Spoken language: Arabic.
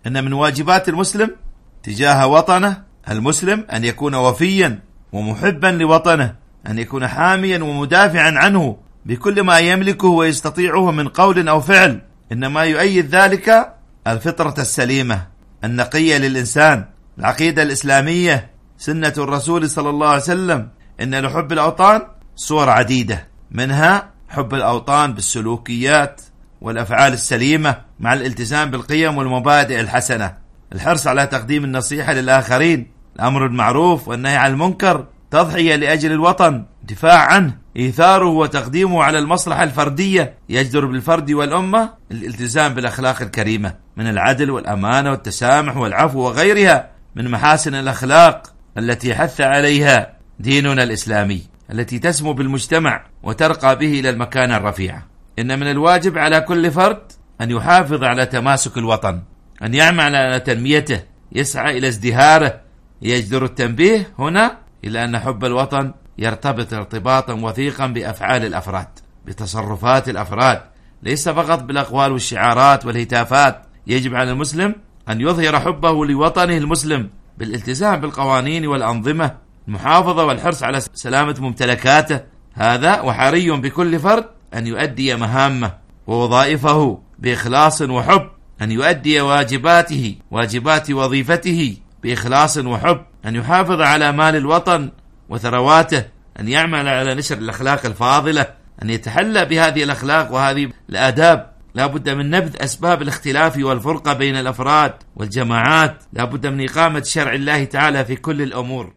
إن من واجبات المسلم تجاه وطنه المسلم أن يكون وفيا ومحبا لوطنه، أن يكون حاميا ومدافعا عنه بكل ما يملكه ويستطيعه من قول أو فعل. إنما يؤيد ذلك الفطرة السليمة النقية للإنسان، العقيدة الإسلامية، سنة الرسول صلى الله عليه وسلم. إن لحب الأوطان صور عديدة، منها حب الأوطان بالسلوكيات والأفعال السليمة مع الالتزام بالقيم والمبادئ الحسنة، الحرص على تقديم النصيحة للآخرين، الأمر بالمعروف والنهي عن المنكر، تضحية لأجل الوطن، دفاع عنه، إيثاره وتقديمه على المصلحة الفردية يجدر بالفرد والأمة، الالتزام بالأخلاق الكريمة من العدل والأمانة والتسامح والعفو وغيرها من محاسن الأخلاق التي حث عليها ديننا الإسلامي، التي تسمو بالمجتمع وترقى به إلى المكانة الرفيعة. إن من الواجب على كل فرد أن يحافظ على تماسك الوطن، أن يعمل على تنميته، يسعى إلى ازدهاره. يجدر التنبيه هنا إلى أن حب الوطن يرتبط ارتباطا وثيقا بأفعال الأفراد، بتصرفات الأفراد، ليس فقط بالأقوال والشعارات والهتافات. يجب على المسلم أن يظهر حبه لوطنه المسلم بالالتزام بالقوانين والأنظمة، المحافظة والحرص على سلامة ممتلكاته. هذا وحري بكل فرد أن يؤدي مهامه ووظائفه بإخلاص وحب، أن يؤدي واجبات وظيفته بإخلاص وحب، أن يحافظ على مال الوطن وثرواته، أن يعمل على نشر الأخلاق الفاضلة، أن يتحلى بهذه الأخلاق وهذه الآداب. لا بد من نبذ أسباب الاختلاف والفرقة بين الأفراد والجماعات، لا بد من إقامة شرع الله تعالى في كل الأمور.